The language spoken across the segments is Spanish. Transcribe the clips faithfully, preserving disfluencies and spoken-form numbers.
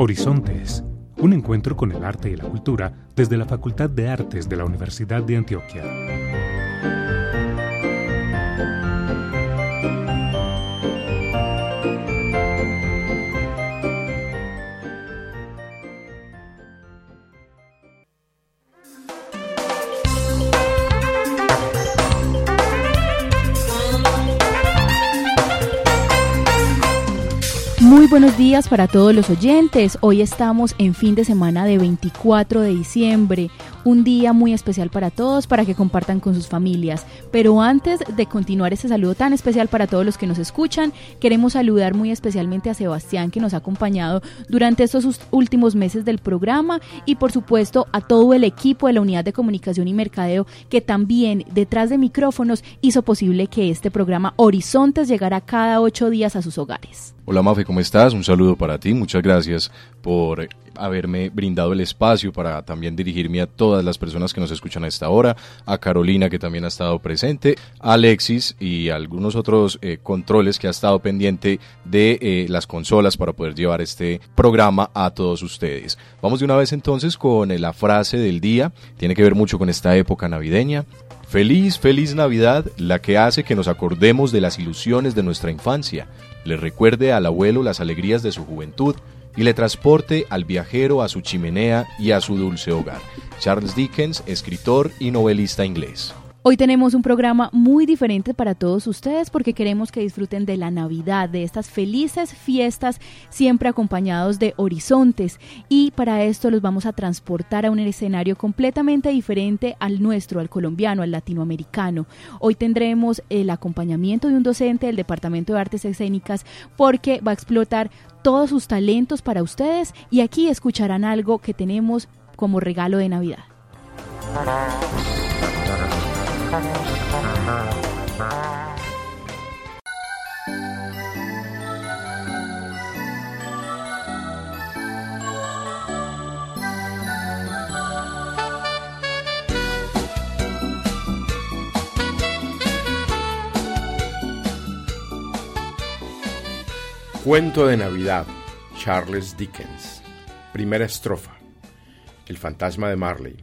Horizontes, un encuentro con el arte y la cultura desde la Facultad de Artes de la Universidad de Antioquia. Muy buenos días para todos los oyentes. Hoy estamos en fin de semana de veinticuatro de diciembre, un día muy especial para todos, para que compartan con sus familias. Pero antes de continuar este saludo tan especial para todos los que nos escuchan, queremos saludar muy especialmente a Sebastián, que nos ha acompañado durante estos últimos meses del programa, y por supuesto a todo el equipo de la Unidad de Comunicación y Mercadeo, que también detrás de micrófonos hizo posible que este programa Horizontes llegara cada ocho días a sus hogares. Hola Mafe, ¿cómo estás? Un saludo para ti, muchas gracias por haberme brindado el espacio para también dirigirme a todas las personas que nos escuchan a esta hora, a Carolina, que también ha estado presente, a Alexis y a algunos otros eh, controles que ha estado pendiente de eh, las consolas para poder llevar este programa a todos ustedes. Vamos de una vez entonces con la frase del día, tiene que ver mucho con esta época navideña. Feliz, feliz Navidad, la que hace que nos acordemos de las ilusiones de nuestra infancia, le recuerde al abuelo las alegrías de su juventud y le transporte al viajero a su chimenea y a su dulce hogar. Charles Dickens, escritor y novelista inglés. Hoy tenemos un programa muy diferente para todos ustedes porque queremos que disfruten de la Navidad, de estas felices fiestas siempre acompañados de horizontes, y para esto los vamos a transportar a un escenario completamente diferente al nuestro, al colombiano, al latinoamericano. Hoy tendremos el acompañamiento de un docente del Departamento de Artes Escénicas porque va a explotar todos sus talentos para ustedes, y aquí escucharán algo que tenemos como regalo de Navidad. Cuento de Navidad, Charles Dickens. Primera estrofa. El fantasma de Marley.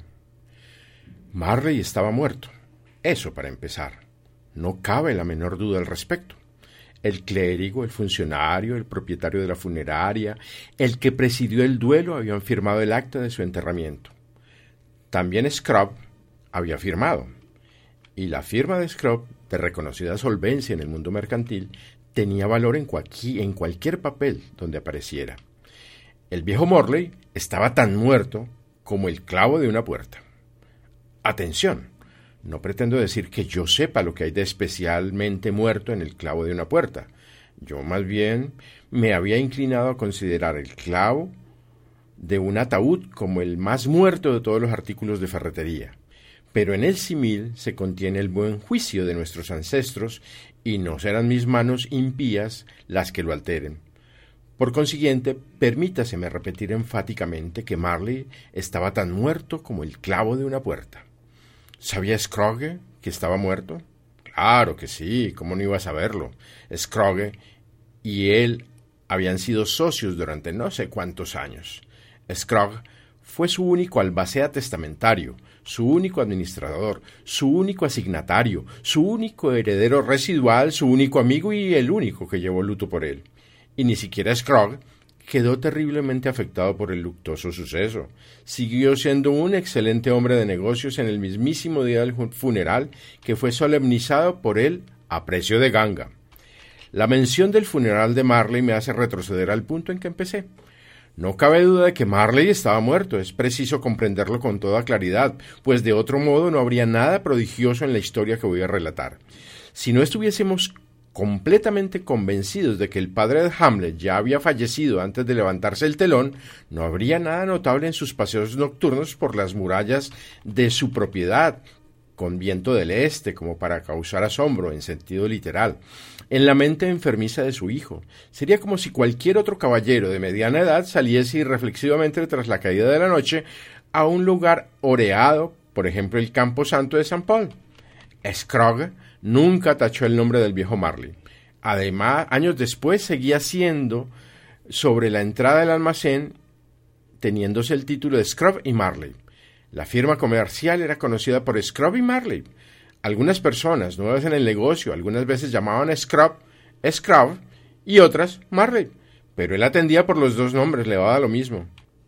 Marley estaba muerto. Eso para empezar. No cabe la menor duda al respecto. El clérigo, el funcionario, el propietario de la funeraria, el que presidió el duelo habían firmado el acta de su enterramiento. También Scrooge había firmado. Y la firma de Scrooge, de reconocida solvencia en el mundo mercantil, tenía valor en, cualqui, en cualquier papel donde apareciera. El viejo Morley estaba tan muerto como el clavo de una puerta. Atención, no pretendo decir que yo sepa lo que hay de especialmente muerto en el clavo de una puerta. Yo más bien me había inclinado a considerar el clavo de un ataúd como el más muerto de todos los artículos de ferretería. Pero en el símil se contiene el buen juicio de nuestros ancestros y no serán mis manos impías las que lo alteren. Por consiguiente, permítaseme repetir enfáticamente que Marley estaba tan muerto como el clavo de una puerta. ¿Sabía Scrooge que estaba muerto? Claro que sí, ¿cómo no iba a saberlo? Scrooge y él habían sido socios durante no sé cuántos años. Scrooge fue su único albacea testamentario, su único administrador, su único asignatario, su único heredero residual, su único amigo y el único que llevó luto por él. Y ni siquiera Scrooge quedó terriblemente afectado por el luctuoso suceso. Siguió siendo un excelente hombre de negocios en el mismísimo día del funeral, que fue solemnizado por él a precio de ganga. La mención del funeral de Marley me hace retroceder al punto en que empecé. No cabe duda de que Marley estaba muerto, es preciso comprenderlo con toda claridad, pues de otro modo no habría nada prodigioso en la historia que voy a relatar. Si no estuviésemos completamente convencidos de que el padre de Hamlet ya había fallecido antes de levantarse el telón, no habría nada notable en sus paseos nocturnos por las murallas de su propiedad, con viento del este, como para causar asombro en sentido literal, en la mente enfermiza de su hijo. Sería como si cualquier otro caballero de mediana edad saliese irreflexivamente tras la caída de la noche a un lugar oreado, por ejemplo el Campo Santo de San Paul. Scrooge nunca tachó el nombre del viejo Marley. Además, años después seguía siendo sobre la entrada del almacén teniéndose el título de Scrub y Marley. La firma comercial era conocida por Scrub y Marley. Algunas personas nuevas en el negocio algunas veces llamaban a Scrub Scrub y otras Marley, pero él atendía por los dos nombres, le daba lo mismo.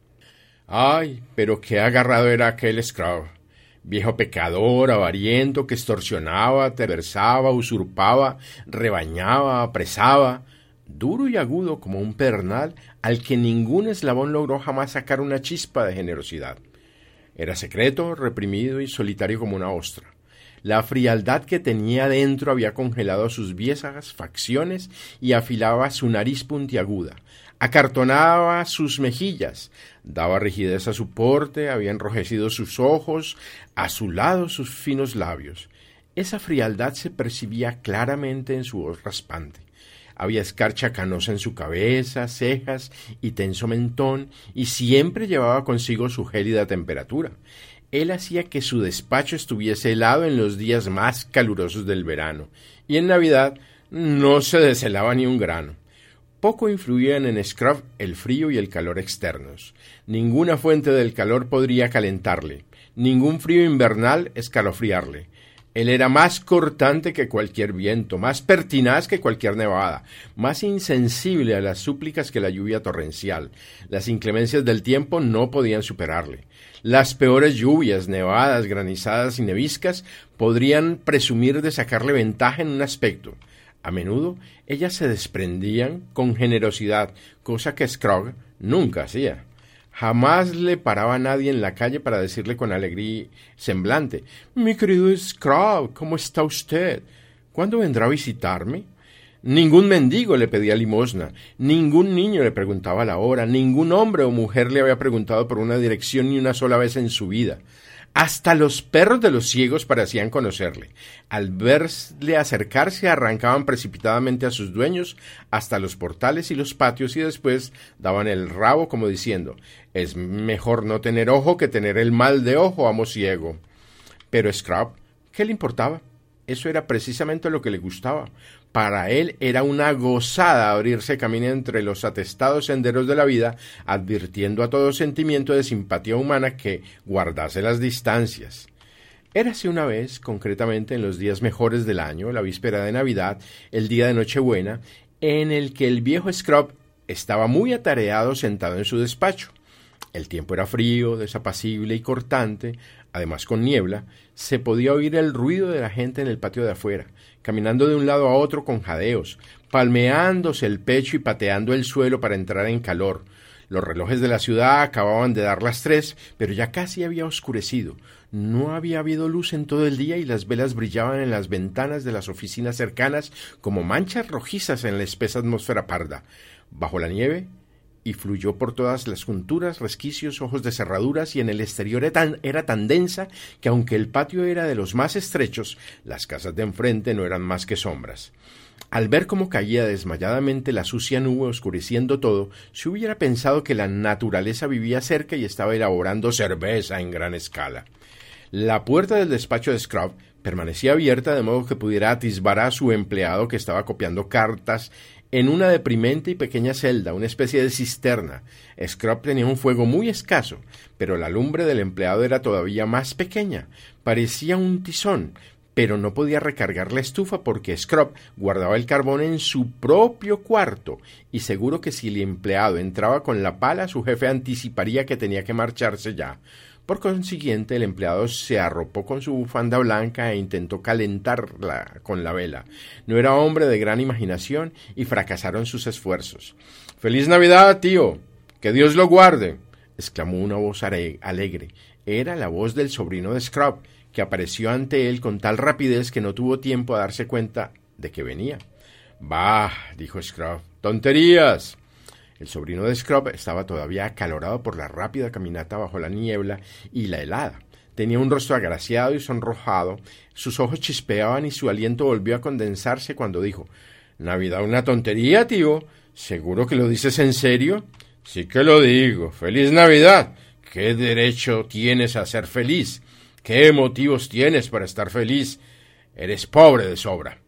Ay, pero qué agarrado era aquel Scrub. Viejo pecador, avariento, que extorsionaba, terversaba, usurpaba, rebañaba, apresaba, duro y agudo como un pedernal al que ningún eslabón logró jamás sacar una chispa de generosidad. Era secreto, reprimido y solitario como una ostra. La frialdad que tenía dentro había congelado sus viejas facciones y afilaba su nariz puntiaguda, acartonaba sus mejillas, daba rigidez a su porte, había enrojecido sus ojos, azulado sus finos labios. Esa frialdad se percibía claramente en su voz raspante. Había escarcha canosa en su cabeza, cejas y tenso mentón, y siempre llevaba consigo su gélida temperatura. Él hacía que su despacho estuviese helado en los días más calurosos del verano, y en Navidad no se deshelaba ni un grano. Poco influían en Scrub el frío y el calor externos. Ninguna fuente del calor podría calentarle, ningún frío invernal escalofriarle. Él era más cortante que cualquier viento, más pertinaz que cualquier nevada, más insensible a las súplicas que la lluvia torrencial. Las inclemencias del tiempo no podían superarle. Las peores lluvias, nevadas, granizadas y neviscas podrían presumir de sacarle ventaja en un aspecto. A menudo ellas se desprendían con generosidad, cosa que Scrub nunca hacía. Jamás le paraba a nadie en la calle para decirle con alegría semblante: «Mi querido Scrub, ¿cómo está usted? ¿Cuándo vendrá a visitarme?» Ningún mendigo le pedía limosna, ningún niño le preguntaba la hora, ningún hombre o mujer le había preguntado por una dirección ni una sola vez en su vida. Hasta los perros de los ciegos parecían conocerle. Al verle acercarse, arrancaban precipitadamente a sus dueños hasta los portales y los patios y después daban el rabo como diciendo: «Es mejor no tener ojo que tener el mal de ojo, amo ciego». Pero Scrub, ¿qué le importaba? Eso era precisamente lo que le gustaba. Para él era una gozada abrirse camino entre los atestados senderos de la vida, advirtiendo a todo sentimiento de simpatía humana que guardase las distancias. Érase una vez, concretamente en los días mejores del año, la víspera de Navidad, el día de Nochebuena, en el que el viejo Scrub estaba muy atareado sentado en su despacho. El tiempo era frío, desapacible y cortante, además con niebla. Se podía oír el ruido de la gente en el patio de afuera, caminando de un lado a otro con jadeos, palmeándose el pecho y pateando el suelo para entrar en calor. Los relojes de la ciudad acababan de dar las tres, pero ya casi había oscurecido. No había habido luz en todo el día y las velas brillaban en las ventanas de las oficinas cercanas como manchas rojizas en la espesa atmósfera parda. Bajo la nieve, y fluyó por todas las junturas, resquicios, ojos de cerraduras, y en el exterior era tan, era tan densa que aunque el patio era de los más estrechos, las casas de enfrente no eran más que sombras. Al ver cómo caía desmayadamente la sucia nube oscureciendo todo, se hubiera pensado que la naturaleza vivía cerca y estaba elaborando cerveza en gran escala. La puerta del despacho de Scrub permanecía abierta de modo que pudiera atisbar a su empleado que estaba copiando cartas en una deprimente y pequeña celda, una especie de cisterna. Scrub tenía un fuego muy escaso, pero la lumbre del empleado era todavía más pequeña. Parecía un tizón, pero no podía recargar la estufa porque Scrub guardaba el carbón en su propio cuarto, y seguro que si el empleado entraba con la pala, su jefe anticiparía que tenía que marcharse ya. Por consiguiente, el empleado se arropó con su bufanda blanca e intentó calentarla con la vela. No era hombre de gran imaginación y fracasaron sus esfuerzos. «¡Feliz Navidad, tío! ¡Que Dios lo guarde!», exclamó una voz alegre. Era la voz del sobrino de Scrub, que apareció ante él con tal rapidez que no tuvo tiempo a darse cuenta de que venía. «Bah», dijo Scrub, «tonterías». El sobrino de Scrub estaba todavía acalorado por la rápida caminata bajo la niebla y la helada. Tenía un rostro agraciado y sonrojado, sus ojos chispeaban y su aliento volvió a condensarse cuando dijo: «¿Navidad una tontería, tío? ¿Seguro que lo dices en serio?» «Sí que lo digo. ¡Feliz Navidad! ¿Qué derecho tienes a ser feliz? ¿Qué motivos tienes para estar feliz? Eres pobre de sobra».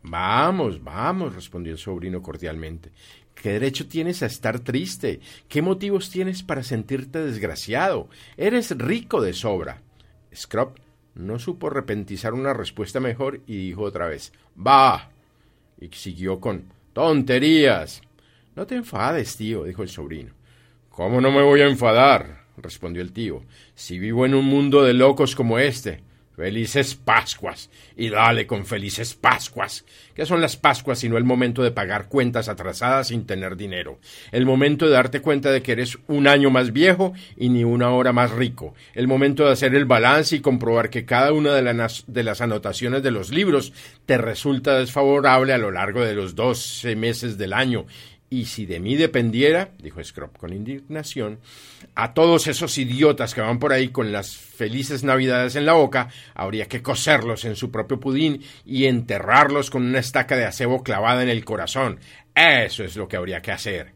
Vamos, vamos, respondió el sobrino cordialmente. ¿Qué derecho tienes a estar triste? ¿Qué motivos tienes para sentirte desgraciado? Eres rico de sobra. Scrub no supo repentizar una respuesta mejor y dijo otra vez, «Bah», y siguió con «tonterías». «No te enfades, tío», dijo el sobrino. «¿Cómo no me voy a enfadar?», respondió el tío, «si vivo en un mundo de locos como este». «Felices Pascuas, y dale con felices Pascuas. ¿Qué son las Pascuas sino el momento de pagar cuentas atrasadas sin tener dinero? El momento de darte cuenta de que eres un año más viejo y ni una hora más rico. El momento de hacer el balance y comprobar que cada una de, la, de las anotaciones de los libros te resulta desfavorable a lo largo de los doce meses del año. Y si de mí dependiera, dijo Scrub con indignación, a todos esos idiotas que van por ahí con las felices navidades en la boca, habría que coserlos en su propio pudín y enterrarlos con una estaca de acebo clavada en el corazón. Eso es lo que habría que hacer.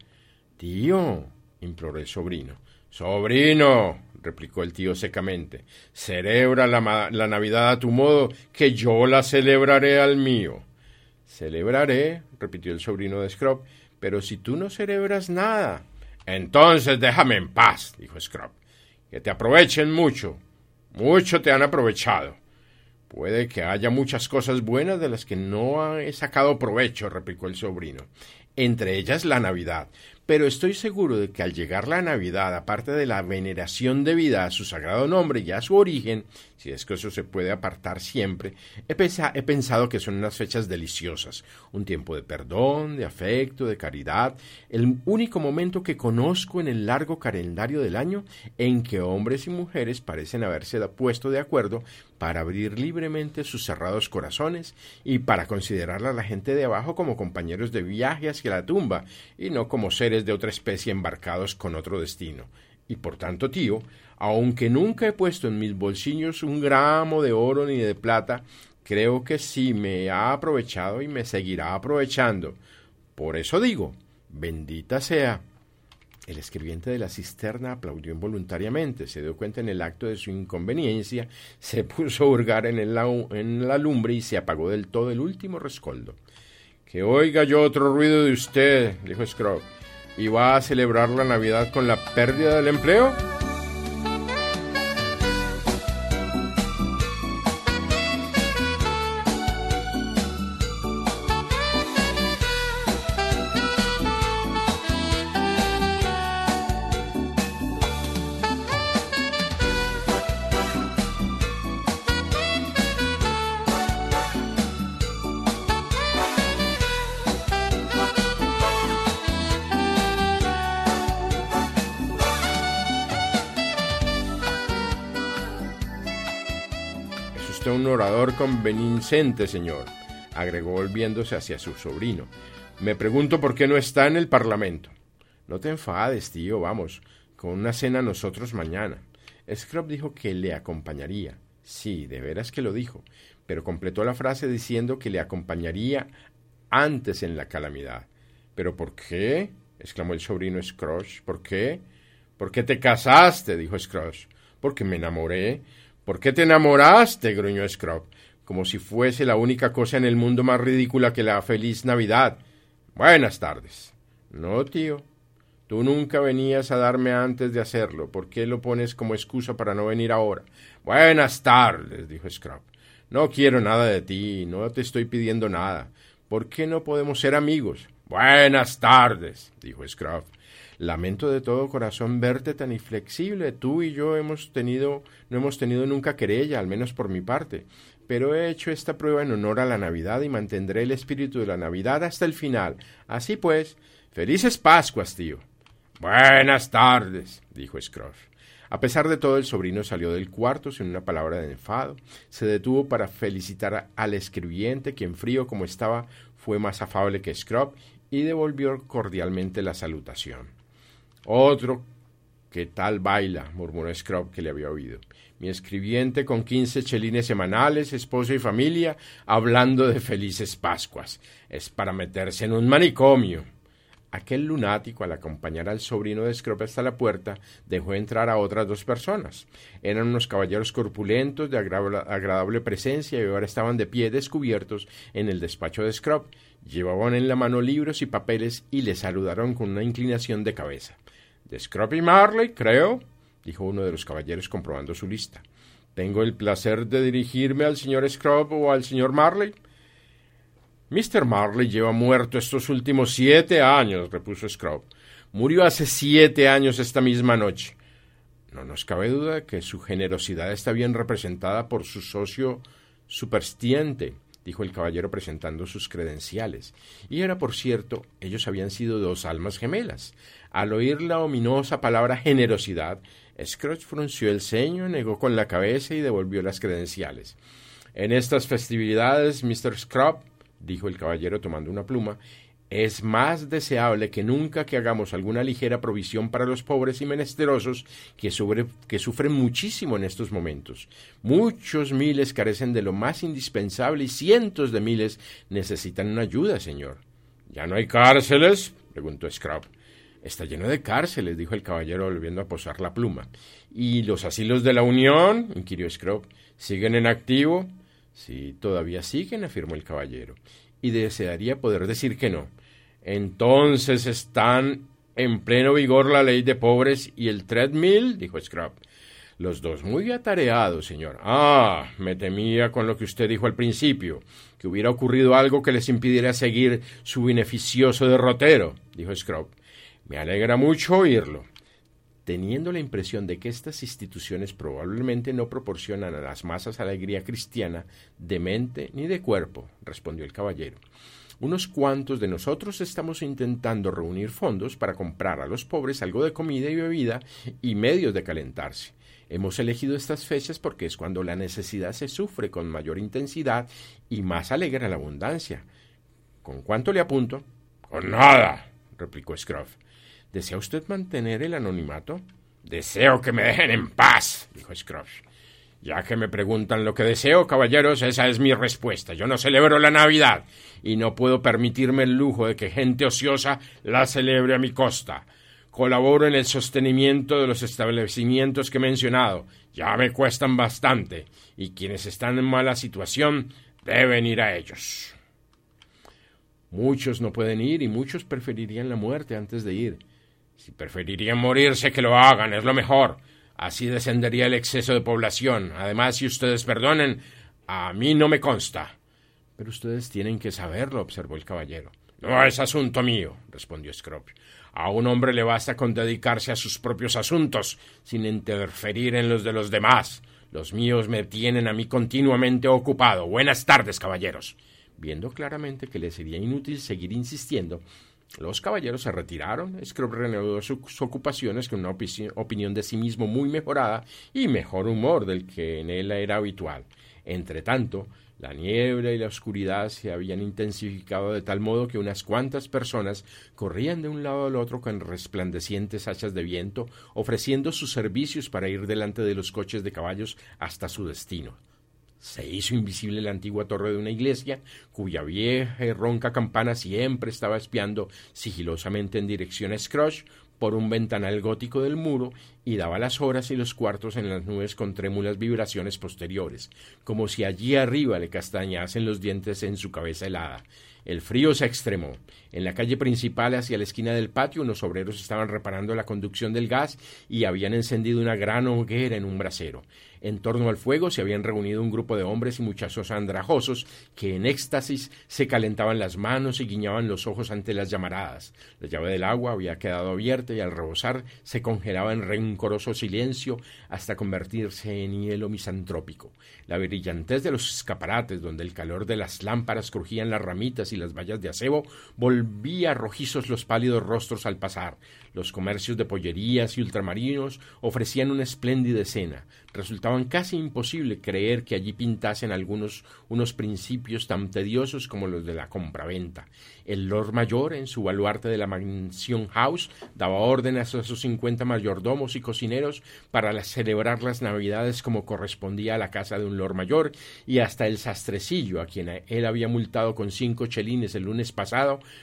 Tío, imploró el sobrino. Sobrino, replicó el tío secamente, celebra la, la Navidad a tu modo, que yo la celebraré al mío. Celebraré, repitió el sobrino de Scrub, pero si tú no celebras nada. Entonces déjame en paz, dijo Scrub. Que te aprovechen mucho. Mucho te han aprovechado. Puede que haya muchas cosas buenas de las que no he sacado provecho, replicó el sobrino. Entre ellas la Navidad. Pero estoy seguro de que al llegar la Navidad, aparte de la veneración debida a su sagrado nombre y a su origen, si es que eso se puede apartar siempre, he, pensa- he pensado que son unas fechas deliciosas, un tiempo de perdón, de afecto, de caridad, el único momento que conozco en el largo calendario del año en que hombres y mujeres parecen haberse puesto de acuerdo para abrir libremente sus cerrados corazones y para considerar a la gente de abajo como compañeros de viaje hacia la tumba y no como seres de otra especie embarcados con otro destino. Y por tanto, tío, aunque nunca he puesto en mis bolsillos un gramo de oro ni de plata, creo que sí me ha aprovechado y me seguirá aprovechando. Por eso digo, bendita sea. El escribiente de la cisterna aplaudió involuntariamente, se dio cuenta en el acto de su inconveniencia, se puso a hurgar en, el, en la lumbre y se apagó del todo el último rescoldo. «Que oiga yo otro ruido de usted», dijo Scrub. ¿Y va a celebrar la Navidad con la pérdida del empleo? Un orador convincente, señor, agregó volviéndose hacia su sobrino. Me pregunto por qué no está en el Parlamento. No te enfades, tío, vamos, con una cena nosotros mañana. Scrub dijo que le acompañaría. Sí, de veras que lo dijo, pero completó la frase diciendo que le acompañaría antes en la calamidad. ¿Pero por qué?, exclamó el sobrino Scrooge. ¿Por qué? ¿Por qué te casaste?, dijo Scrooge. Porque me enamoré. ¿Por qué te enamoraste?, gruñó Scrub, como si fuese la única cosa en el mundo más ridícula que la feliz Navidad. Buenas tardes. No, tío, tú nunca venías a darme antes de hacerlo. ¿Por qué lo pones como excusa para no venir ahora? Buenas tardes, dijo Scrub. No quiero nada de ti, no te estoy pidiendo nada. ¿Por qué no podemos ser amigos? Buenas tardes, dijo Scrub. Lamento de todo corazón verte tan inflexible. Tú y yo hemos tenido, no hemos tenido nunca querella, al menos por mi parte. Pero he hecho esta prueba en honor a la Navidad y mantendré el espíritu de la Navidad hasta el final. Así pues, felices Pascuas, tío. Buenas tardes, dijo Scrooge. A pesar de todo, el sobrino salió del cuarto sin una palabra de enfado. Se detuvo para felicitar al escribiente, quien, frío como estaba, fue más afable que Scrub, y devolvió cordialmente la salutación. Otro que tal baila, murmuró Scrub, que le había oído. Mi escribiente con quince chelines semanales, esposo y familia, hablando de felices Pascuas. Es para meterse en un manicomio. Aquel lunático, al acompañar al sobrino de Scrooge hasta la puerta, dejó entrar a otras dos personas. Eran unos caballeros corpulentos, de agradable, agradable presencia, y ahora estaban de pie descubiertos en el despacho de Scrooge. Llevaban en la mano libros y papeles y le saludaron con una inclinación de cabeza. —¿De Scrooge y Marley, creo? —dijo uno de los caballeros comprobando su lista. —¿Tengo el placer de dirigirme al señor Scrooge o al señor Marley? —mister Marley lleva muerto estos últimos siete años —repuso Scrooge—. Murió hace siete años esta misma noche. No nos cabe duda de que su generosidad está bien representada por su socio superstiente —dijo el caballero presentando sus credenciales. Y era, por cierto, ellos habían sido dos almas gemelas. Al oír la ominosa palabra generosidad, Scrooge frunció el ceño, negó con la cabeza y devolvió las credenciales. En estas festividades, mister Scrooge, dijo el caballero tomando una pluma, es más deseable que nunca que hagamos alguna ligera provisión para los pobres y menesterosos que, sobre, que sufren muchísimo en estos momentos. Muchos miles carecen de lo más indispensable y cientos de miles necesitan una ayuda, señor. ¿Ya no hay cárceles?, preguntó Scrooge. Está lleno de cárceles, dijo el caballero volviendo a posar la pluma. ¿Y los asilos de la Unión?, inquirió Scrooge. ¿Siguen en activo? Sí, todavía siguen, afirmó el caballero. Y desearía poder decir que no. Entonces están en pleno vigor la ley de pobres y el treadmill, dijo Scrooge. Los dos muy atareados, señor. Ah, me temía con lo que usted dijo al principio, que hubiera ocurrido algo que les impidiera seguir su beneficioso derrotero, dijo Scrooge. Me alegra mucho oírlo. Teniendo la impresión de que estas instituciones probablemente no proporcionan a las masas alegría cristiana de mente ni de cuerpo, respondió el caballero. Unos cuantos de nosotros estamos intentando reunir fondos para comprar a los pobres algo de comida y bebida y medios de calentarse. Hemos elegido estas fechas porque es cuando la necesidad se sufre con mayor intensidad y más alegra la abundancia. ¿Con cuánto le apunto? Con nada, replicó Scrooge. ¿Desea usted mantener el anonimato? Deseo que me dejen en paz, dijo Scrooge. Ya que me preguntan lo que deseo, caballeros, esa es mi respuesta. Yo no celebro la Navidad y no puedo permitirme el lujo de que gente ociosa la celebre a mi costa. Colaboro en el sostenimiento de los establecimientos que he mencionado. Ya me cuestan bastante y quienes están en mala situación deben ir a ellos. Muchos no pueden ir y muchos preferirían la muerte antes de ir. Si preferirían morirse, que lo hagan, es lo mejor. Así descendería el exceso de población. Además, si ustedes perdonen, a mí no me consta. Pero ustedes tienen que saberlo, observó el caballero. No es asunto mío, respondió Scrooge. A un hombre le basta con dedicarse a sus propios asuntos, sin interferir en los de los demás. Los míos me tienen a mí continuamente ocupado. Buenas tardes, caballeros. Viendo claramente que le sería inútil seguir insistiendo, los caballeros se retiraron. Scrooge reanudó sus ocupaciones con una opi- opinión de sí mismo muy mejorada y mejor humor del que en él era habitual. Entretanto, la niebla y la oscuridad se habían intensificado de tal modo que unas cuantas personas corrían de un lado al otro con resplandecientes hachas de viento, ofreciendo sus servicios para ir delante de los coches de caballos hasta su destino. Se hizo invisible la antigua torre de una iglesia, cuya vieja y ronca campana siempre estaba espiando sigilosamente en dirección a Scrooge por un ventanal gótico del muro y daba las horas y los cuartos en las nubes con trémulas vibraciones posteriores, como si allí arriba le castañasen los dientes en su cabeza helada. El frío se extremó. En la calle principal, hacia la esquina del patio, unos obreros estaban reparando la conducción del gas y habían encendido una gran hoguera en un brasero. En torno al fuego se habían reunido un grupo de hombres y muchachos andrajosos que en éxtasis se calentaban las manos y guiñaban los ojos ante las llamaradas. La llave del agua había quedado abierta y al rebosar se congelaba en rencoroso silencio hasta convertirse en hielo misantrópico. La brillantez de los escaparates, donde el calor de las lámparas crujían las ramitas y las vallas de acebo, volvía rojizos los pálidos rostros al pasar. Los comercios de pollerías y ultramarinos ofrecían una espléndida escena. Resultaban casi imposible creer que allí pintasen algunos unos principios tan tediosos como los de la compraventa. El Lord Mayor, en su baluarte de la Mansion House, daba órdenes a sus cincuenta mayordomos y cocineros para las, celebrar las Navidades como correspondía a la casa de un Lord Mayor, y hasta el sastrecillo, a quien él había multado con cinco chelines el lunes pasado,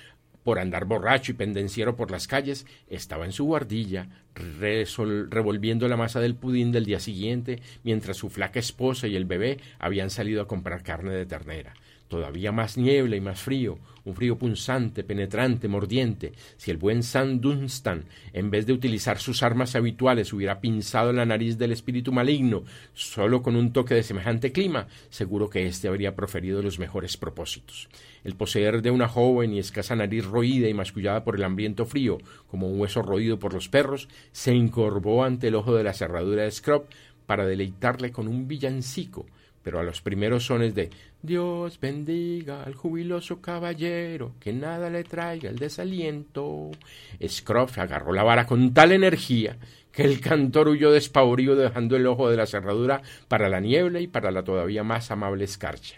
por andar borracho y pendenciero por las calles, estaba en su guardilla, resol- revolviendo la masa del pudín del día siguiente, mientras su flaca esposa y el bebé habían salido a comprar carne de ternera. Todavía más niebla y más frío, un frío punzante, penetrante, mordiente. Si el buen Sam Dunstan, en vez de utilizar sus armas habituales, hubiera pinzado la nariz del espíritu maligno solo con un toque de semejante clima, seguro que éste habría proferido los mejores propósitos. El poseer de una joven y escasa nariz roída y mascullada por el hambriento frío, como un hueso roído por los perros, se encorvó ante el ojo de la cerradura de Scrub para deleitarle con un villancico, pero a los primeros sones de Dios bendiga al jubiloso caballero, que nada le traiga el desaliento, Scrub agarró la vara con tal energía que el cantor huyó despavorido, dejando el ojo de la cerradura para la niebla y para la todavía más amable escarcha.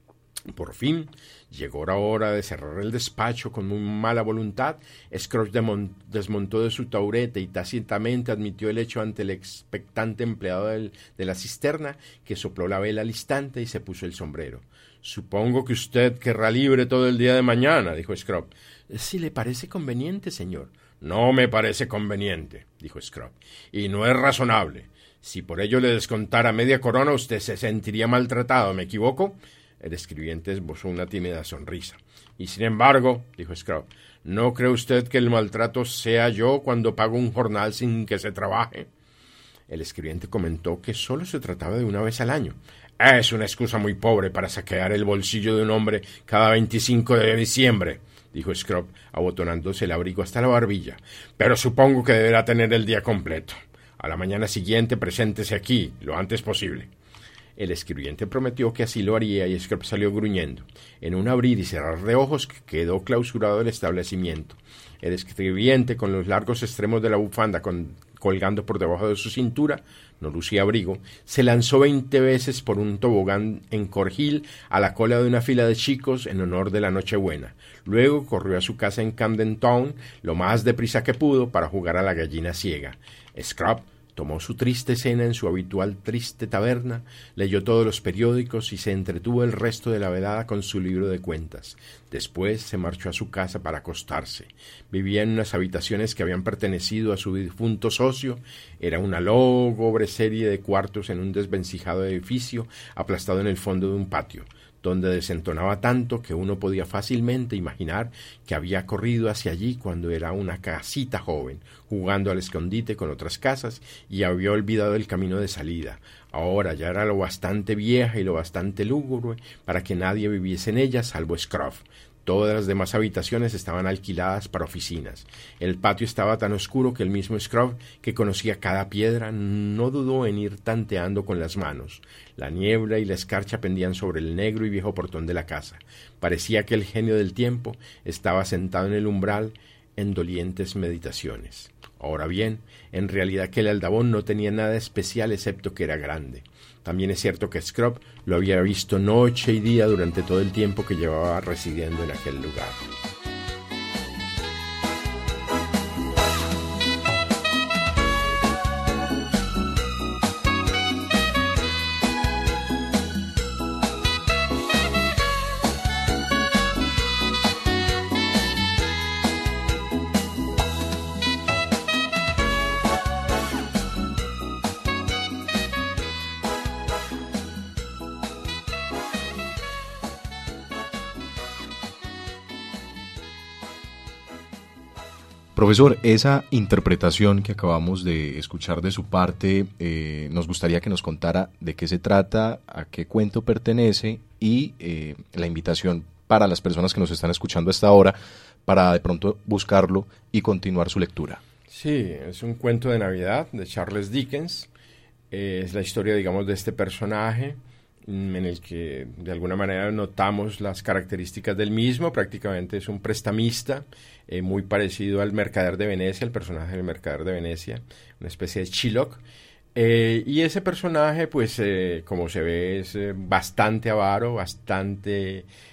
Por fin llegó la hora de cerrar el despacho con muy mala voluntad. Scrooge desmontó de su taurete y tácitamente admitió el hecho ante el expectante empleado del, de la cisterna, que sopló la vela al instante y se puso el sombrero. «Supongo que usted querrá libre todo el día de mañana», dijo Scrooge. «Si le parece conveniente, señor». «No me parece conveniente», dijo Scrooge, «y no es razonable. Si por ello le descontara media corona, usted se sentiría maltratado, ¿me equivoco?». El escribiente esbozó una tímida sonrisa. «Y sin embargo», dijo Scrooge, «¿no cree usted que el maltrato sea yo cuando pago un jornal sin que se trabaje?». El escribiente comentó que solo se trataba de una vez al año. «Es una excusa muy pobre para saquear el bolsillo de un hombre cada veinticinco de diciembre», dijo Scrooge, abotonándose el abrigo hasta la barbilla. «Pero supongo que deberá tener el día completo. A la mañana siguiente preséntese aquí, lo antes posible». El escribiente prometió que así lo haría y Scrooge salió gruñendo. En un abrir y cerrar de ojos quedó clausurado el establecimiento. El escribiente, con los largos extremos de la bufanda con, colgando por debajo de su cintura, no lucía abrigo, se lanzó veinte veces por un tobogán en Corgil a la cola de una fila de chicos en honor de la Nochebuena. Luego corrió a su casa en Camden Town lo más deprisa que pudo para jugar a la gallina ciega. Scrooge tomó su triste cena en su habitual triste taberna, leyó todos los periódicos y se entretuvo el resto de la velada con su libro de cuentas. Después se marchó a su casa para acostarse. Vivía en unas habitaciones que habían pertenecido a su difunto socio. Era una lúgubre serie de cuartos en un desvencijado edificio aplastado en el fondo de un patio, donde desentonaba tanto que uno podía fácilmente imaginar que había corrido hacia allí cuando era una casita joven, jugando al escondite con otras casas, y había olvidado el camino de salida. Ahora ya era lo bastante vieja y lo bastante lúgubre para que nadie viviese en ella salvo Scrooge. Todas las demás habitaciones estaban alquiladas para oficinas. El patio estaba tan oscuro que el mismo Scrooge, que conocía cada piedra, no dudó en ir tanteando con las manos. La niebla y la escarcha pendían sobre el negro y viejo portón de la casa. Parecía que el genio del tiempo estaba sentado en el umbral en dolientes meditaciones. Ahora bien, en realidad aquel aldabón no tenía nada especial excepto que era grande. También es cierto que Scrooge lo había visto noche y día durante todo el tiempo que llevaba residiendo en aquel lugar. Profesor, esa interpretación que acabamos de escuchar de su parte, eh, nos gustaría que nos contara de qué se trata, a qué cuento pertenece y eh, la invitación para las personas que nos están escuchando hasta ahora para de pronto buscarlo y continuar su lectura. Sí, es un cuento de Navidad de Charles Dickens. Eh, es la historia, digamos, de este personaje en el que de alguna manera notamos las características del mismo. Prácticamente es un prestamista, eh, muy parecido al mercader de Venecia, el personaje del mercader de Venecia, una especie de Shylock. Eh, y ese personaje, pues, eh, como se ve, es eh, bastante avaro, bastante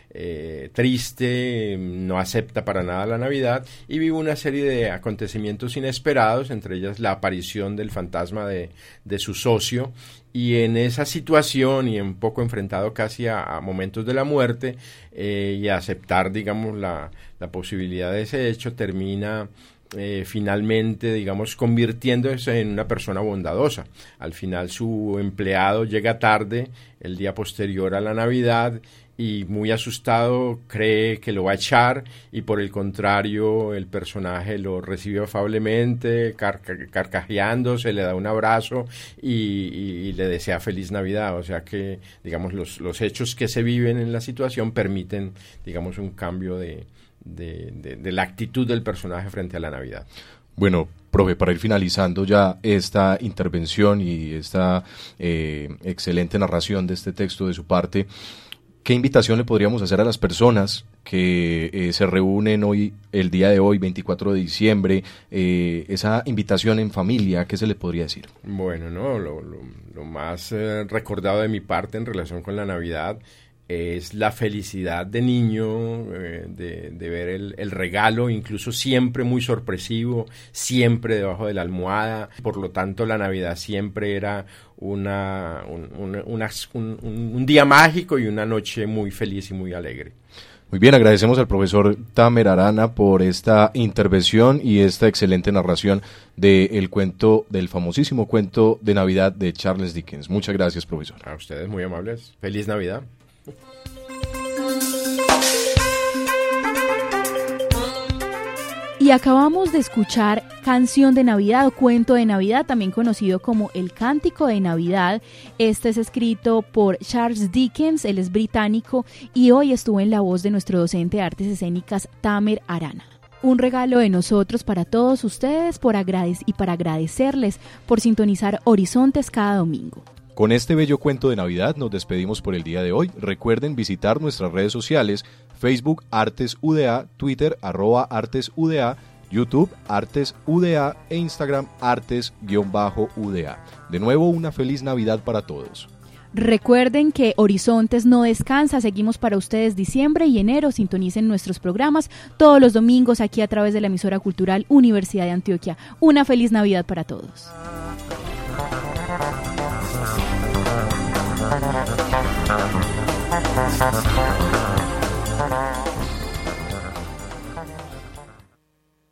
eh, triste, no acepta para nada la Navidad y vive una serie de acontecimientos inesperados, entre ellas la aparición del fantasma de, de su socio, y en esa situación y un poco enfrentado casi a, a momentos de la muerte eh, y a aceptar, digamos, la, la posibilidad de ese hecho, termina Eh, finalmente, digamos, convirtiéndose en una persona bondadosa. Al final su empleado llega tarde el día posterior a la Navidad y muy asustado cree que lo va a echar y por el contrario el personaje lo recibe afablemente, carca- carcajeándose, le da un abrazo y, y, y le desea feliz Navidad. O sea que, digamos, los, los hechos que se viven en la situación permiten, digamos, un cambio de De, de, de la actitud del personaje frente a la Navidad. Bueno, profe, para ir finalizando ya esta intervención y esta eh, excelente narración de este texto de su parte, ¿qué invitación le podríamos hacer a las personas que eh, se reúnen hoy, el día de hoy, veinticuatro de diciembre, eh, esa invitación en familia, qué se le podría decir? Bueno, no, lo, lo, lo más eh, recordado de mi parte en relación con la Navidad es la felicidad de niño, eh, de, de ver el, el regalo, incluso siempre muy sorpresivo, siempre debajo de la almohada. Por lo tanto, la Navidad siempre era una, un, una, una, un, un día mágico y una noche muy feliz y muy alegre. Muy bien, agradecemos al profesor Tamer Arana por esta intervención y esta excelente narración del cuento, del famosísimo cuento de Navidad de Charles Dickens. Muchas gracias, profesor. A ustedes, muy amables. Feliz Navidad. Y acabamos de escuchar Canción de Navidad o Cuento de Navidad, también conocido como El Cántico de Navidad. Este es escrito por Charles Dickens, él es británico y hoy estuvo en la voz de nuestro docente de artes escénicas, Tamer Arana. Un regalo de nosotros para todos ustedes por agrade- y para agradecerles por sintonizar Horizontes cada domingo. Con este bello cuento de Navidad nos despedimos por el día de hoy. Recuerden visitar nuestras redes sociales, Facebook Artes U D A, Twitter arroba Artes U D A, YouTube Artes U D A e Instagram Artes-U D A. De nuevo, una feliz Navidad para todos. Recuerden que Horizontes no descansa, seguimos para ustedes diciembre y enero, sintonicen nuestros programas todos los domingos aquí a través de la emisora cultural Universidad de Antioquia. Una feliz Navidad para todos. Thank you.